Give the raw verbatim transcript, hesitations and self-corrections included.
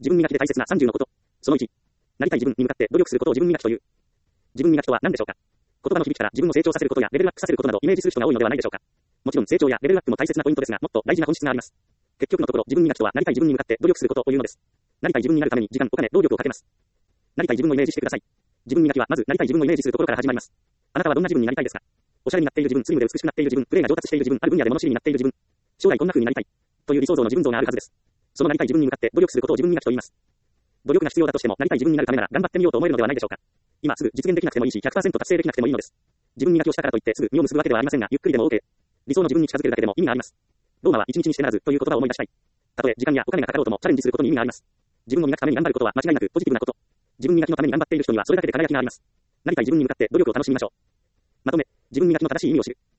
自分磨きで大切なさんじゅうのこと。そのいち。なりたい自分に向かって努力することを自分磨きという。自分磨きとは何でしょうか。言葉の響きから自分を成長させることやレベルアップさせることなどイメージする人が多いのではないでしょうか。もちろん成長やレベルアップも大切なポイントですが、もっと大事な本質があります。結局のところ、自分磨きとはなりたい自分に向かって努力することをいうのです。なりたい自分になるために時間、お金、労力をかけます。なりたい自分をイメージしてください。自分磨きはまずなりたい自分をイメージするところから始まります。あなたはどんな自分になりたいですか。おしゃれになっている自分、スリムで美しくなっている自分、プレーが上達している自分、ある分野で物知りになっている自分、将来こんな風になりたいという理想像の自分像があるはずです。そのなりたい自分に向かって努力することを自分磨きと言います。努力が必要だとしても、なりたい自分になるためなら頑張ってみようと思えるのではないでしょうか。今すぐ実現できなくてもいいし、ひゃくパーセント 達成できなくてもいいのです。自分磨きをしたからといってすぐ実を結ぶわけではありませんが、ゆっくりでも OK。理想の自分に近づけるだけでも意味があります。ローマは一日にしてならずという言葉を思い出したい。たとえ時間やお金がかかろうともチャレンジすることに意味があります。自分を磨くために頑張ることは間違いなくポジティブなこと。自分磨きのために頑張っている人にはそれだけで輝きがあります。なりたい自分に向かって努力を楽しみましょう。まとめ、自分磨きの正しい意味を知る。